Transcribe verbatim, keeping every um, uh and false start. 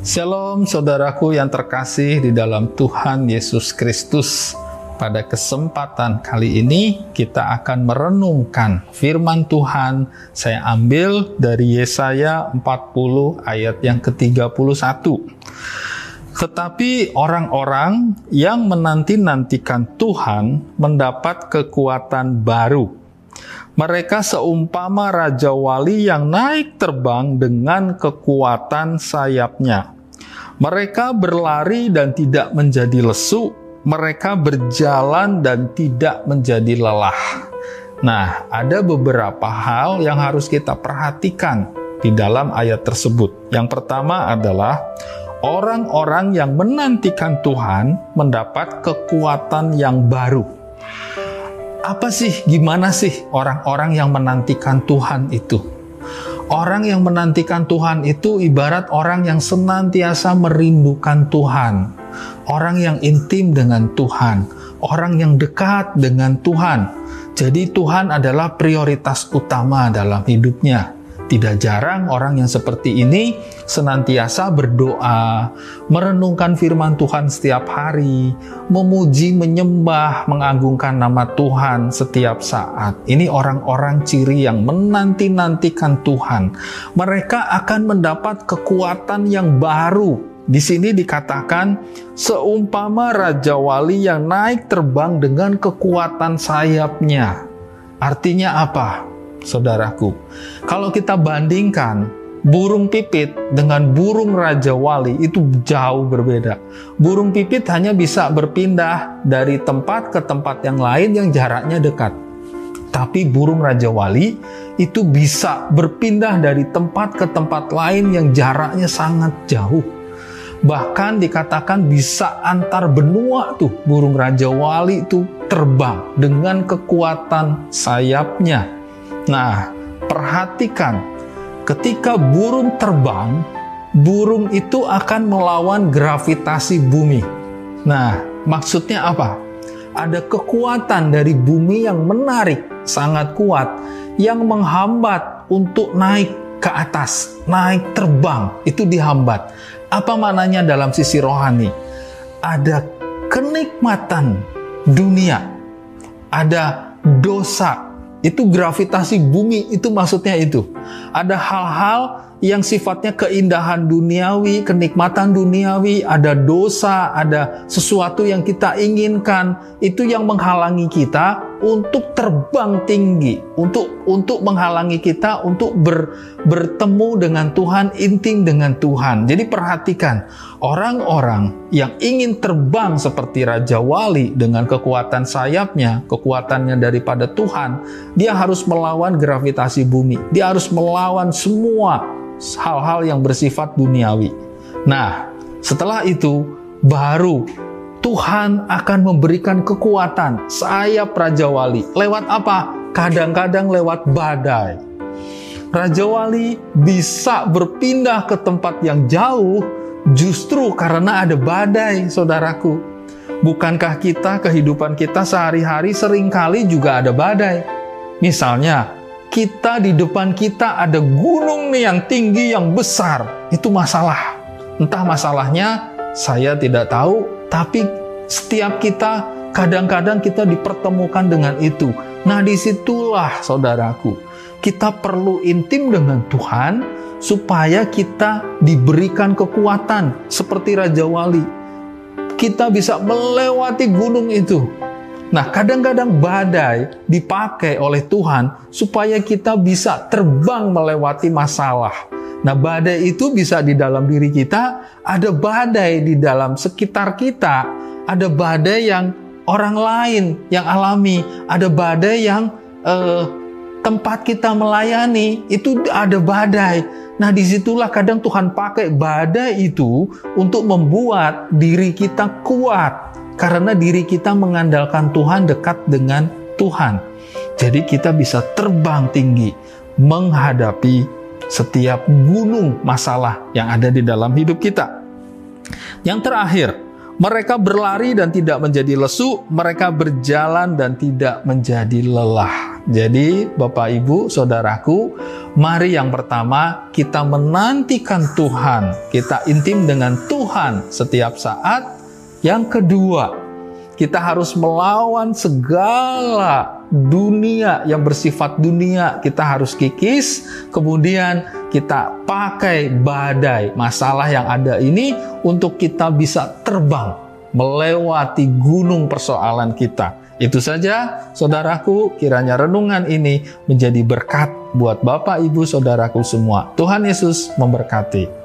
Shalom saudaraku yang terkasih di dalam Tuhan Yesus Kristus. Pada kesempatan kali ini kita akan merenungkan firman Tuhan. Saya ambil dari Yesaya empat puluh ayat yang ke tiga puluh satu. Tetapi orang-orang yang menanti-nantikan Tuhan mendapat kekuatan baru. Mereka seumpama Raja Wali yang naik terbang dengan kekuatan sayapnya. Mereka berlari dan tidak menjadi lesu. Mereka berjalan dan tidak menjadi lelah. Nah, ada beberapa hal yang harus kita perhatikan di dalam ayat tersebut. Yang pertama adalah orang-orang yang menantikan Tuhan mendapat kekuatan yang baru. Apa sih, gimana sih orang-orang yang menantikan Tuhan itu? Orang yang menantikan Tuhan itu ibarat orang yang senantiasa merindukan Tuhan. Orang yang intim dengan Tuhan. Orang yang dekat dengan Tuhan. Jadi Tuhan adalah prioritas utama dalam hidupnya. Tidak jarang orang yang seperti ini senantiasa berdoa, merenungkan firman Tuhan setiap hari, memuji, menyembah, mengagungkan nama Tuhan setiap saat. Ini orang-orang ciri yang menanti-nantikan Tuhan. Mereka akan mendapat kekuatan yang baru. Di sini dikatakan, seumpama Raja Wali yang naik terbang dengan kekuatan sayapnya. Artinya apa? Saudaraku, kalau kita bandingkan burung pipit dengan burung Raja Wali itu jauh berbeda. Burung pipit hanya bisa berpindah dari tempat ke tempat yang lain yang jaraknya dekat. Tapi burung Raja Wali itu bisa berpindah dari tempat ke tempat lain yang jaraknya sangat jauh. Bahkan dikatakan bisa antar benua tuh burung Raja Wali itu terbang dengan kekuatan sayapnya. Nah, perhatikan, ketika burung terbang, burung itu akan melawan gravitasi bumi. Nah, maksudnya apa? Ada kekuatan dari bumi yang menarik, sangat kuat, yang menghambat untuk naik ke atas, naik terbang, itu dihambat. Apa maknanya dalam sisi rohani? Ada kenikmatan dunia, ada dosa. Itu gravitasi bumi, itu maksudnya itu. Ada hal-hal yang sifatnya keindahan duniawi, kenikmatan duniawi, ada dosa, ada sesuatu yang kita inginkan, itu yang menghalangi kita untuk terbang tinggi, untuk untuk menghalangi kita untuk ber, bertemu dengan Tuhan, intim dengan Tuhan. Jadi perhatikan, orang-orang yang ingin terbang seperti Raja Wali dengan kekuatan sayapnya, kekuatannya daripada Tuhan, dia harus melawan gravitasi bumi. Dia harus melawan semua hal-hal yang bersifat duniawi. Nah, setelah itu baru Tuhan akan memberikan kekuatan sayap Raja Wali. Lewat apa? Kadang-kadang lewat badai. Raja Wali bisa berpindah ke tempat yang jauh justru karena ada badai, saudaraku. Bukankah kita, kehidupan kita sehari-hari seringkali juga ada badai? Misalnya, kita di depan kita ada gunung nih yang tinggi, yang besar. Itu masalah. Entah masalahnya, saya tidak tahu. Tapi setiap kita, kadang-kadang kita dipertemukan dengan itu. Nah, disitulah saudaraku, kita perlu intim dengan Tuhan, supaya kita diberikan kekuatan, seperti Raja Wali. Kita bisa melewati gunung itu. Nah, kadang-kadang badai dipakai oleh Tuhan, supaya kita bisa terbang melewati masalah. Nah, badai itu bisa di dalam diri kita, ada badai di dalam sekitar kita, ada badai yang orang lain yang alami, ada badai yang eh, tempat kita melayani, itu ada badai. Nah, disitulah kadang Tuhan pakai badai itu untuk membuat diri kita kuat, karena diri kita mengandalkan Tuhan, dekat dengan Tuhan. Jadi kita bisa terbang tinggi, menghadapi setiap gunung masalah yang ada di dalam hidup kita. Yang terakhir, mereka berlari dan tidak menjadi lesu, mereka berjalan dan tidak menjadi lelah. Jadi Bapak Ibu Saudaraku, mari yang pertama kita menantikan Tuhan, kita intim dengan Tuhan setiap saat. Yang kedua, kita harus melawan segala dunia yang bersifat dunia, kita harus kikis. Kemudian kita pakai badai masalah yang ada ini untuk kita bisa terbang melewati gunung persoalan kita. Itu saja saudaraku, kiranya renungan ini menjadi berkat buat Bapak Ibu Saudaraku semua. Tuhan Yesus memberkati.